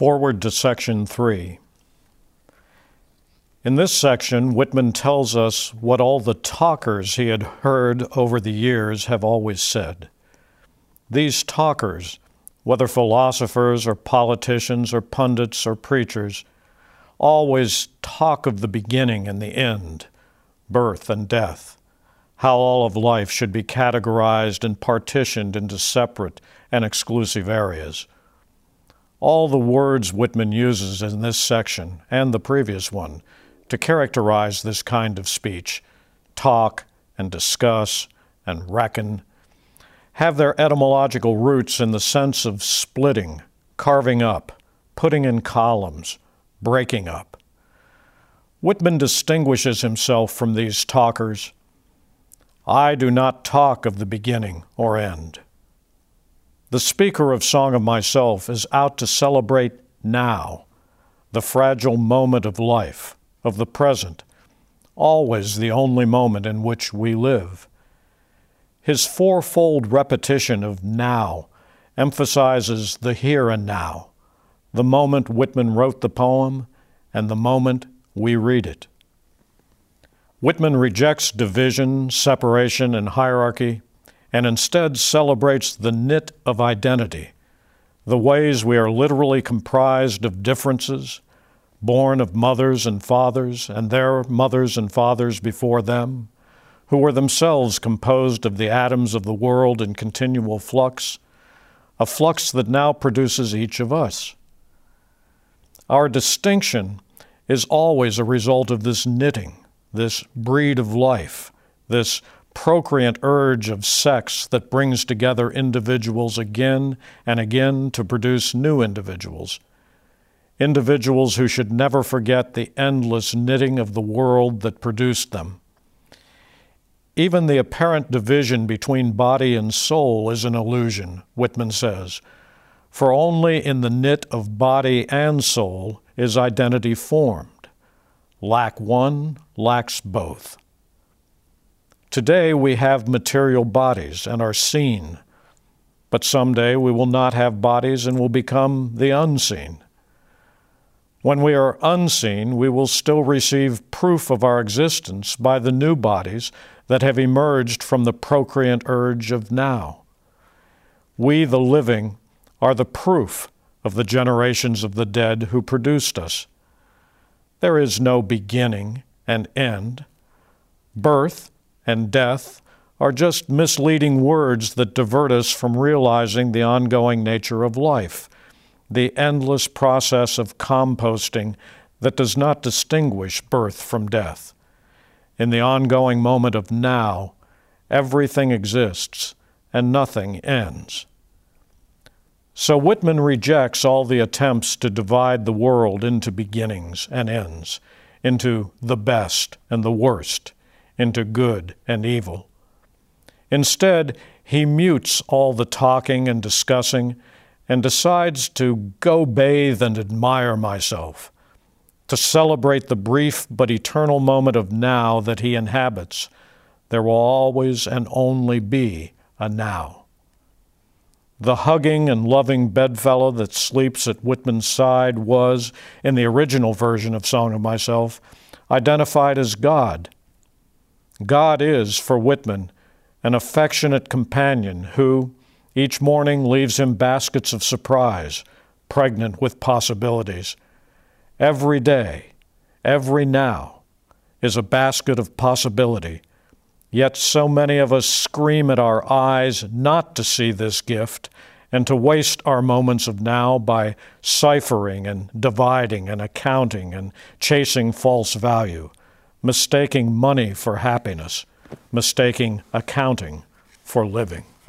Forward to Section 3. In this section, Whitman tells us what all the talkers he had heard over the years have always said. These talkers, whether philosophers or politicians or pundits or preachers, always talk of the beginning and the end, birth and death, how all of life should be categorized and partitioned into separate and exclusive areas. All the words Whitman uses in this section and the previous one to characterize this kind of speech, talk and discuss and reckon, have their etymological roots in the sense of splitting, carving up, putting in columns, breaking up. Whitman distinguishes himself from these talkers. I do not talk of the beginning or end. The speaker of Song of Myself is out to celebrate now, the fragile moment of life, of the present, always the only moment in which we live. His fourfold repetition of now emphasizes the here and now, the moment Whitman wrote the poem and the moment we read it. Whitman rejects division, separation, and hierarchy, and instead celebrates the knit of identity, the ways we are literally comprised of differences, born of mothers and fathers and their mothers and fathers before them, who were themselves composed of the atoms of the world in continual flux, a flux that now produces each of us. Our distinction is always a result of this knitting, this breed of life, this procreant urge of sex that brings together individuals again and again to produce new individuals who should never forget the endless knitting of the world that produced them. Even the apparent division between body and soul is an illusion, Whitman says, for only in the knit of body and soul is identity formed. Lack one, lacks both. Today we have material bodies and are seen, but someday we will not have bodies and will become the unseen. When we are unseen, we will still receive proof of our existence by the new bodies that have emerged from the procreant urge of now. We, the living, are the proof of the generations of the dead who produced us. There is no beginning and end. Birth and death are just misleading words that divert us from realizing the ongoing nature of life, the endless process of composting that does not distinguish birth from death. In the ongoing moment of now, everything exists and nothing ends. So Whitman rejects all the attempts to divide the world into beginnings and ends, into the best and the worst, into good and evil. Instead, he mutes all the talking and discussing and decides to go bathe and admire myself, to celebrate the brief but eternal moment of now that he inhabits. There will always and only be a now. The hugging and loving bedfellow that sleeps at Whitman's side was, in the original version of Song of Myself, identified as God. God is, for Whitman, an affectionate companion who, each morning, leaves him baskets of surprise, pregnant with possibilities. Every day, every now, is a basket of possibility, yet so many of us scream at our eyes not to see this gift and to waste our moments of now by ciphering and dividing and accounting and chasing false value, mistaking money for happiness, mistaking accounting for living.